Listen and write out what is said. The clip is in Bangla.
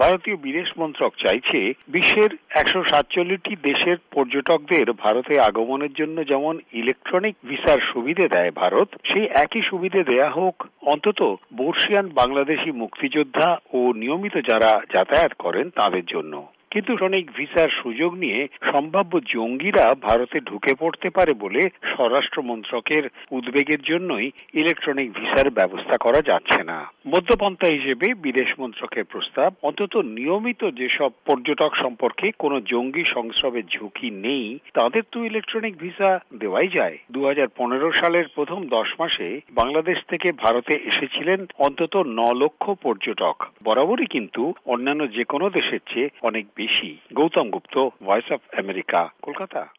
ভারতীয় বিদেশ মন্ত্রক চাইছে বিশ্বের 147টি দেশের পর্যটকদের ভারতে আগমনের জন্য যেমন ইলেকট্রনিক ভিসার সুবিধে দেয় ভারত, সেই একই সুবিধে দেয়া হোক অন্তত বর্ষিয়ান বাংলাদেশি মুক্তিযোদ্ধা ও নিয়মিত যারা যাতায়াত করেন তাদের জন্য। কিন্তু ইলেকট্রনিক ভিসার সুযোগ নিয়ে সম্ভাব্য জঙ্গিরা ভারতে ঢুকে পড়তে পারে বলে স্বরাষ্ট্র মন্ত্রকের উদ্বেগের জন্যই ইলেকট্রনিক ভিসার ব্যবস্থা করা যাচ্ছে না। মধ্যপন্থা হিসেবে বিদেশ মন্ত্রকের প্রস্তাব, অন্তত নিয়মিত যেসব পর্যটক সম্পর্কে কোনো জঙ্গি সংস্রবের ঝুঁকি নেই তাদের তো ইলেকট্রনিক ভিসা দেওয়াই যায়। 2015 সালের প্রথম 10 মাসে বাংলাদেশ থেকে ভারতে এসেছিলেন অন্তত 9 লক্ষ পর্যটক। বরাবরই কিন্তু অন্যান্য যে কোনো দেশের চেয়ে অনেক বেশি। Gautam Gupta, voice of America, Kolkata.